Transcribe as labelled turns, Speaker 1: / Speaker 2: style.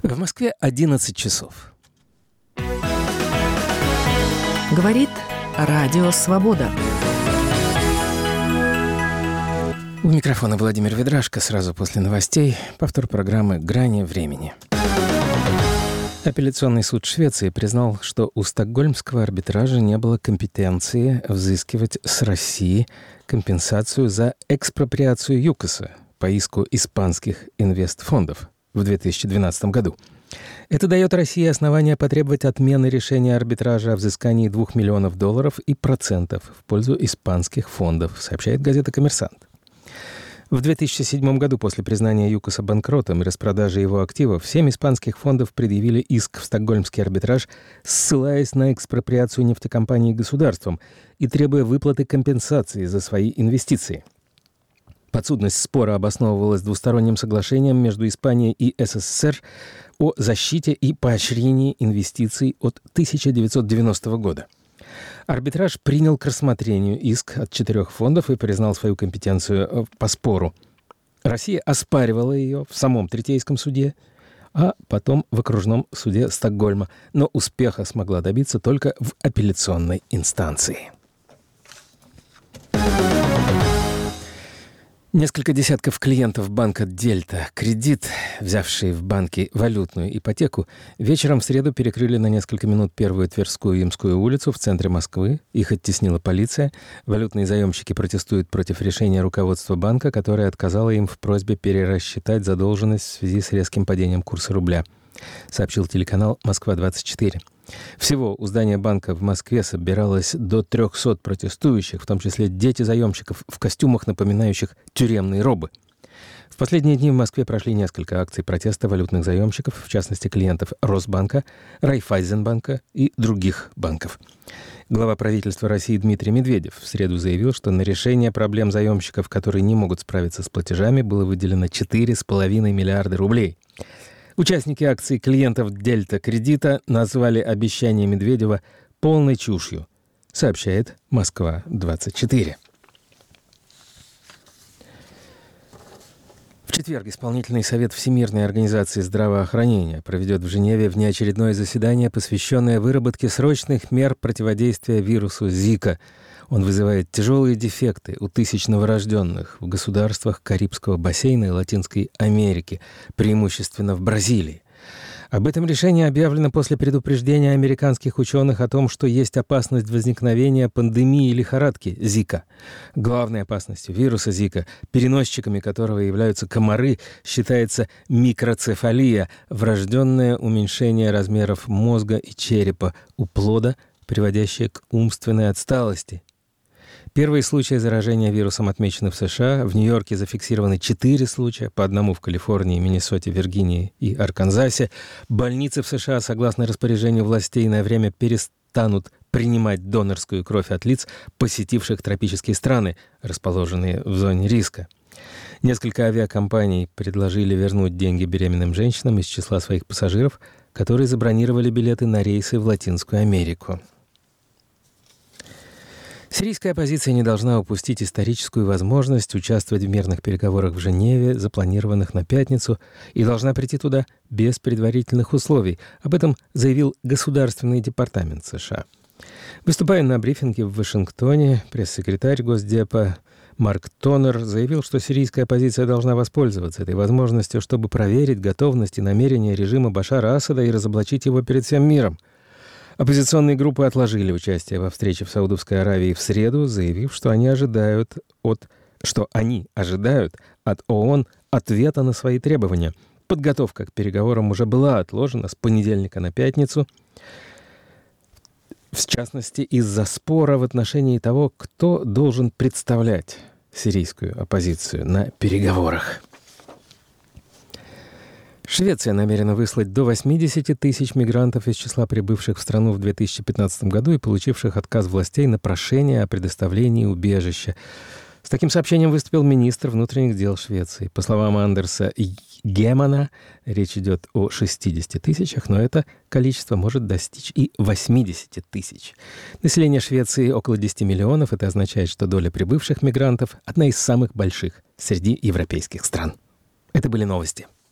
Speaker 1: В Москве 11 часов.
Speaker 2: Говорит Радио Свобода.
Speaker 1: У микрофона Владимир Ведрашко. Сразу после новостей повтор программы «Грани времени». Апелляционный суд Швеции признал, что у стокгольмского арбитража не было компетенции взыскивать с России компенсацию за экспроприацию ЮКОСа по иску испанских инвестфондов в 2012 году. Это дает России основание потребовать отмены решения арбитража о взыскании $2 миллионов и процентов в пользу испанских фондов, сообщает газета «Коммерсант». В 2007 году после признания ЮКОСа банкротом и распродажи его активов 7 испанских фондов предъявили иск в стокгольмский арбитраж, ссылаясь на экспроприацию нефтекомпании государством и требуя выплаты компенсации за свои инвестиции. Подсудность спора обосновывалась двусторонним соглашением между Испанией и СССР о защите и поощрении инвестиций от 1990 года. Арбитраж принял к рассмотрению иск от 4 фондов и признал свою компетенцию по спору. Россия оспаривала ее в самом Третейском суде, а потом в окружном суде Стокгольма, но успеха смогла добиться только в апелляционной инстанции. Несколько десятков клиентов банка «Дельта Кредит», взявшие в банке валютную ипотеку, вечером в среду перекрыли на несколько минут Первую Тверскую Имскую улицу в центре Москвы. Их оттеснила полиция. Валютные заемщики протестуют против решения руководства банка, которое отказало им в просьбе перерасчитать задолженность в связи с резким падением курса рубля, сообщил телеканал «Москва-24». Всего у здания банка в Москве собиралось до 300 протестующих, в том числе дети заемщиков в костюмах, напоминающих тюремные робы. В последние дни в Москве прошли несколько акций протеста валютных заемщиков, в частности клиентов Росбанка, Райффайзенбанка и других банков. Глава правительства России Дмитрий Медведев в среду заявил, что на решение проблем заемщиков, которые не могут справиться с платежами, было выделено 4,5 миллиарда рублей. Участники акции клиентов «Дельта Кредита» назвали обещание Медведева полной чушью, сообщает «Москва-24». В четверг Исполнительный совет Всемирной организации здравоохранения проведет в Женеве внеочередное заседание, посвященное выработке срочных мер противодействия вирусу Зика. Он вызывает тяжелые дефекты у тысяч новорожденных в государствах Карибского бассейна и Латинской Америки, преимущественно в Бразилии. Об этом решении объявлено после предупреждения американских ученых о том, что есть опасность возникновения пандемии лихорадки Зика. Главной опасностью вируса Зика, переносчиками которого являются комары, считается микроцефалия, врожденное уменьшение размеров мозга и черепа у плода, приводящее к умственной отсталости. Первые случаи заражения вирусом отмечены в США. В Нью-Йорке зафиксированы 4 случая, по одному в Калифорнии, Миннесоте, Виргинии и Арканзасе. Больницы в США, согласно распоряжению властей, на время перестанут принимать донорскую кровь от лиц, посетивших тропические страны, расположенные в зоне риска. Несколько авиакомпаний предложили вернуть деньги беременным женщинам из числа своих пассажиров, которые забронировали билеты на рейсы в Латинскую Америку. Сирийская оппозиция не должна упустить историческую возможность участвовать в мирных переговорах в Женеве, запланированных на пятницу, и должна прийти туда без предварительных условий. Об этом заявил Государственный департамент США. Выступая на брифинге в Вашингтоне, пресс-секретарь Госдепа Марк Тонер заявил, что сирийская оппозиция должна воспользоваться этой возможностью, чтобы проверить готовность и намерения режима Башара Асада и разоблачить его перед всем миром. Оппозиционные группы отложили участие во встрече в Саудовской Аравии в среду, заявив, что они ожидают от ООН ответа на свои требования. Подготовка к переговорам уже была отложена с понедельника на пятницу, в частности, из-за спора в отношении того, кто должен представлять сирийскую оппозицию на переговорах. Швеция намерена выслать до 80 тысяч мигрантов из числа прибывших в страну в 2015 году и получивших отказ властей на прошение о предоставлении убежища. С таким сообщением выступил министр внутренних дел Швеции. По словам Андерса Гемана, речь идет о 60 тысячах, но это количество может достичь и 80 тысяч. Население Швеции около 10 миллионов. Это означает, что доля прибывших мигрантов – одна из самых больших среди европейских стран. Это были новости.